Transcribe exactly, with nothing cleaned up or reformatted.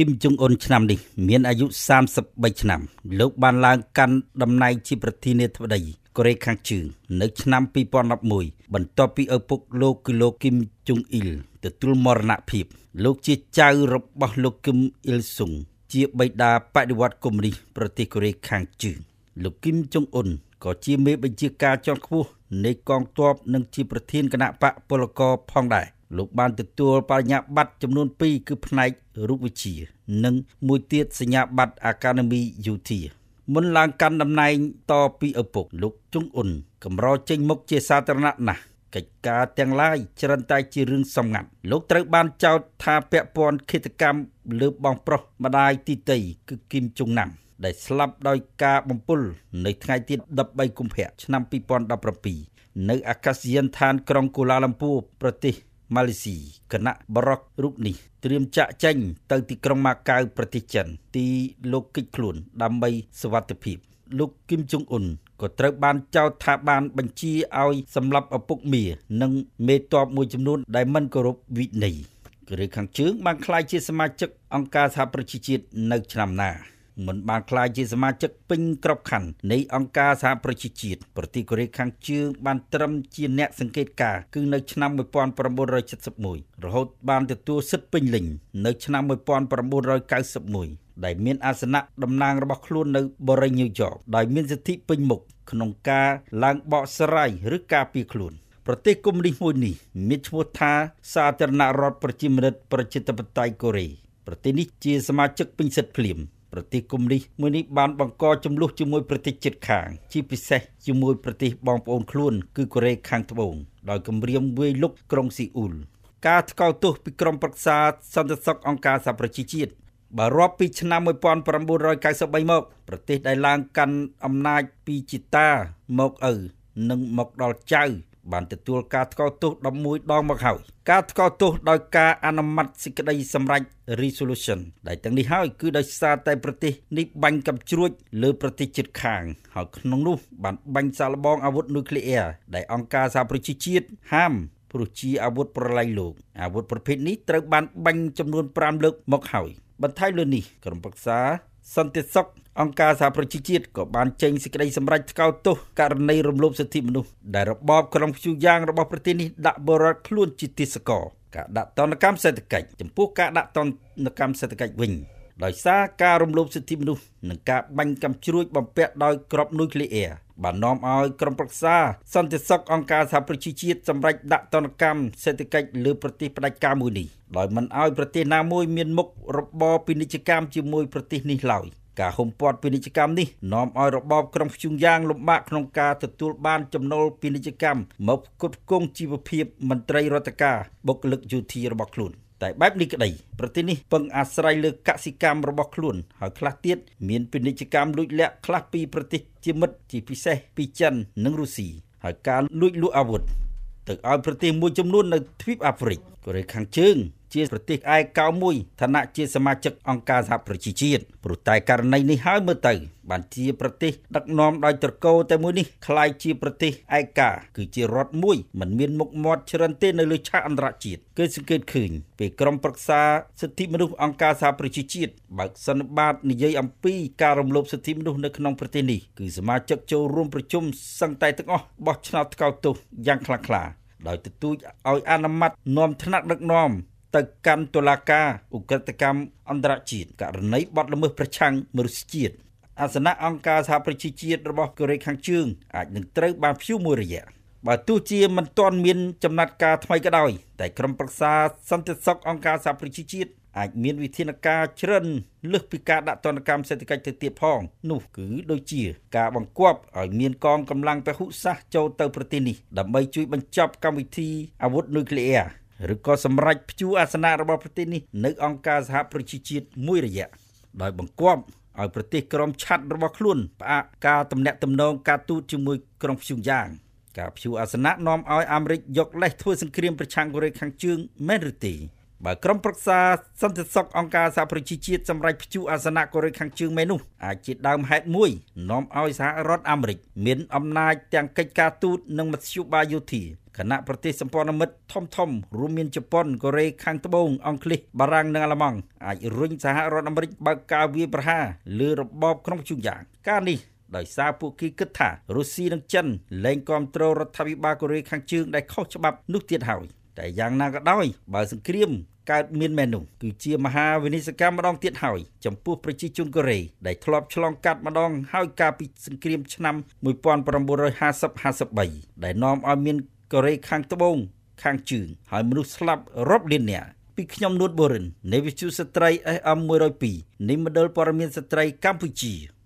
គឹមចុងអ៊ុនឆ្នាំនេះមានអាយុសាមសិបបីឆ្នាំលោកបានឡើងកាន់តំណែងជាប្រធានាធិបតីកូរ៉េខាងជើងនៅឆ្នាំពីរពាន់ដប់មួយបន្ទាប់ពីឪពុកលោកគឺលោកគឹមចុងអ៊ីលទទួលមរណភាពលោកជាចៅរបស់លោកគឹមអ៊ីលស៊ុងជាបិតាបដិវត្តកុម្មុយនីសប្រទេសកូរ៉េខាងជើងលោកគឹមចុងអ៊ុនក៏ជាមេបញ្ជាការជាន់ខ្ពស់នៃកងទ័ពនិងជាប្រធានគណៈបកពលករផងដែរលោកបានទទួលបរិញ្ញាបត្រចំនួនពីរគឺផ្នែករូបវិទ្យានិងមួយទៀតសញ្ញាបត្រអាកាដេមីយោធាមុនឡើងកាន់តំណែងតពីឪពុកលោកចុងអ៊ុនកម្រចេញមុខជាសាធារណៈណាស់កិច្ចការទាំងឡាយច្រើនតែជារឿងសម្ងាត់លោកត្រូវបានចោទថាពាក់ព័ន្ធឃាតកម្មលើបងប្រុសម្ដាយទីតីគឺគឹមចុងណាំដែលស្លាប់ដោយការបំពុលនៅថ្ងៃទីដប់បីកុម្ភៈឆ្នាំពីរពាន់ដប់ប្រាំពីរនៅអាកាសយានដ្ឋានក្រុងកូឡាឡាំពួរប្រទេសម៉ាឡេស៊ីគណៈបរិករូបនេះត្រៀមចាក់ចេញទៅទីក្រុងម៉ាកាវប្រទេសចិនទីលោកកិច្ចខ្លួនដើម្បីសុវត្ថិភាពលោកគឹមចុងអ៊ុនក៏ត្រូវបានចោទថាបានបញ្ជាឲ្យសម្លាប់ឪពុកមានិងមេទ័ពមួយចំនួនដែលមិនគោរពវិន័យកូរ៉េខាងជើងបានក្លាយជាសមាជិកអង្គការសហប្រជាជាតិនៅឆ្នាំណាមិនបានក្លាយជាសមាជិកពេញក្របខ័ណ្ឌនៃអង្គការសហប្រជាជាតិប្រទេសកូរ៉េខាងជើងបានត្រឹមជាអ្នកសង្កេតការណ៍គឺនៅឆ្នាំmột nghìn chín trăm bảy mươi mốtរហូតបានទទួលសិទ្ធិពេញលេញនៅឆ្នាំmột nghìn chín trăm chín mươi mốtដែលមានអាសនៈតំណាងរបស់ខ្លួននៅបូរីញូយ៉កដោយមានសិទ្ធិពេញមុខក្នុងការឡើងបកស្រាយឬការពារខ្លួនប្រទេសកុម្មុយនីសមួយនេះមានឈ្មោះថាសាធារណរដ្ឋប្រជាមានិតប្រជាធិបតេយ្យកូរ៉េប្រទេសនេះជាសមាជិកពេញសិទ្ធិភ្លាមប្រទេសកុម្មុយនីសមួយនេះបានបង្កចំនួនជាមួយប្រទេសជិតខាងជាពិសេសជាមួយប្រទេសបងប្អូនខ្លួនគឺកូរ៉េខាងត្បូងដោយគម្រាមវាយលុកក្រុងស៊ីអ៊ូលការថ្កោលទោសពីក្រុមប្រឹក្សាសន្តិសុខអង្គការសហប្រជាជាតិបើរាប់ពីឆ្នាំmột nghìn chín trăm chín mươi baមកប្រទេសដែលឡើងកាន់អំណាចពីជីតាមកឪនិងមកដល់ចៅបានទទួលការថ្កោលទោសដប់មួយដងមកហើយការថ្កោលទោសដោយការអនុម័តសេចក្តីសម្រេច resolution ដែលទាំងនេះហើយគឺដោយសារតែប្រទេសនេះបាញ់កាំជ្រួចលើប្រទេសជិតខាងហើយក្នុងនោះបានបាញ់សាកល្បងអាវុធនុយក្លេអ៊ែរដែលអង្គការសហប្រជាជាតិហាមព្រោះជាអាវុធប្រឡាយលោកអាវុធប្រភេទនេះត្រូវបានបាញ់ចំនួនប្រាំលើកមកហើយបន្ថែមលើនេះក្រុមប្រឹក្សាសន្តិសុខអង្គការសហប្រជាជាតិក៏បានចេញសេចក្តីសម្រេចថ្កោលទោសករណីរំលោភសិទ្ធិមនុស្សដែលរបបក្រុងព្យុយ៉ាងរបស់ប្រទេសនេះដាក់បរិវត្តខ្លួនជាទាសករការដាក់ទណ្ឌកម្មសេដ្ឋកិច្ចចំពោះការដាក់ទណ្ឌកម្មសេដ្ឋកិច្ចវិញដោយសារការរំលោភសិទ្ធិមនុស្សនិងការបាញ់កាំជ្រួចបំពាក់ដោយគ្រាប់នុយក្លេអ៊ែរបាននាំឲ្យក្រុមប្រឹក្សាសន្តិសុខអង្គការសហប្រជាជាតិសម្រេចដាក់ទណ្ឌកម្មសេដ្ឋកិច្ចលើប្រទេសផ្ដាច់ការមួយនេះដោយមិនឲ្យប្រទេសណាមួយមានមុខរបរពាណិជ្ជកម្មជាមួយប្រទេសនេះឡើយការហុំព័ទ្ធពាណិជ្ជកម្មនេះនាំឲ្យរបបក្រុងព្យុងយ៉ាងលំបាកក្នុងការទទួលបានចំណូលពាណិជ្ជកម្មមកផ្គត់ផ្គង់ជីវភាពមន្ត្រីរដ្ឋការបុគ្គលិកយោធារបស់ខ្លួនតែបែបនេះក្តីប្រទេសនេះពឹងអាស្រ័យលើកសិកម្មរបស់ខ្លួនហើយខ្លះទៀតមានពាណិជ្ជកម្មលួចលាក់ខ្លះពីប្រទេសជាមិត្តជាពិសេសពីចិននិងរុស្ស៊ីហើយការលួចលក់អាវុធទៅឲ្យប្រទេសមួយចំនួននៅទ្វីបអាហ្វ្រិកកូរ៉េខាងជើងជាប្រទេសឯកោមួយឋានៈជាសមាជិកអង្គការសហប្រជាជាតិព្រោះតែករណីនេះហើយមើលទៅបានជាប្រទេសដឹកនាំដោយត្រកូលតែមួយនេះคล้ายជាប្រទេសឯកាគឺជារដ្ឋមួយមិនមានមុខមាត់ច្រើនទេនៅលើឆាកអន្តរជាតិគេសង្កេតឃើញពេលក្រុមប្រឹក្សាសិទ្ធិមនុស្សអង្គការសហប្រជាជាតិបើកសន្និបាតនិយាយអំពីការរំលោភសិទ្ធិមនុស្សនៅក្នុងប្រទេសនេះគឺសមាជិកចូលរួមប្រជុំសឹងតែទាំងអស់បោះឆ្នោតថ្កោលទោសយ៉ាងខ្លាំងក្លាដោយទទូចឲ្យអនុម័តនាំថ្នាក់ដឹកនាំទៅកាន់តុលាការឧក្រិដ្ឋកម្មអន្តរជាតិករណីបទល្មើសប្រឆាំងមនុស្សជាតិអាសនៈអង្គការសហប្រជាជាតិរបស់កូរ៉េខាងជើងអាចនឹងត្រូវបានព្យួរមួយរយៈបើទោះជាមិនទាន់មានចំណាត់ការថ្មីក៏ដោយតែក្រុមប្រឹក្សាសន្តិសុខអង្គការសហប្រជាជាតិអាចមានវិធានការច្រើនលើសពីការដាក់ទណ្ឌកម្មសេដ្ឋកិច្ចទៅទៀតផងនោះគឺដូចជាការបង្គាប់ឲ្យមានកងកម្លាំងពហុសាសចូលទៅប្រទេសនេះដើម្បីជួយបញ្ចប់កម្មវិធីអាវុធនុយក្លេអ៊ែរឬក៏សម្រេចព្យួរអាសនៈរបស់ប្រទេសនេះនៅអង្គការសហប្រជាជាតិមួយរយៈដោយបង្គាប់ឲ្យប្រទេសក្រុមឆាត់របស់ខ្លួនផ្អាកការទំនាក់ទំនងការទូតជាមួយក្រុងព្យុងយ៉ាងការព្យួរអាសនៈនាំឲ្យអាមេរិកយកលេសធ្វើសង្គ្រាមប្រឆាំងកូរ៉េខាងជើងមែនឬទេបើក្រុមប្រឹក្សាសន្តិសុខអង្គការសហប្រជាជាតិសម្រេចព្យួរអាសនៈកូរ៉េខាងជើងមែននោះអាចជាដើមហេតុមួយនាំឲ្យសហរដ្ឋអាមេរិកមានអំណាចទាំងកិច្ចការទូតនិងមធ្យោបាយយោធាខណៈប្រទេសសម្ព័ន្ធមិត្តធំធំរួមមានជប៉ុនកូរ៉េខាងត្បូងអង់គ្លេសបារាំងនិងអាល្លឺម៉ង់អាចរុញសហរដ្ឋអាមេរិកបើកការវាយប្រហារលើរបបក្នុងជួរយ៉ាងការនេះដោយសារពួកគេគិតថារុស្ស៊ីនិងចិនលែងគ្រប់គ្រងរដ្ឋាភិបាលកូរ៉េខាងជើងដែលខុសច្បាប់នោះទៀតហើយតែយ៉ាងណាក៏ដោយបើសង្គ្រាមកើតមានមែននោះគឺជាមហាវិនាសកម្មម្ដងទៀតហើយចំពោះប្រជាជនកូរ៉េដែលធ្លាប់ឆ្លងកាត់ម្ដងហើយកាលពីសង្គ្រាមឆ្នាំmột nghìn chín trămห้าสิบ ห้าสิบ三ដែលនាំឲ្យមានកូរ៉េខាងត្បូងខាងជើងហើយមនុស្សស្លាប់រាប់លាននាក់ពីខ្ញុំនួតបូរិននៃវិទ្យុស្ត្រី เอส เอ็ม một không hai នៃមណ្ឌលព័ត៌មានស្ត្រីកម្ពុជា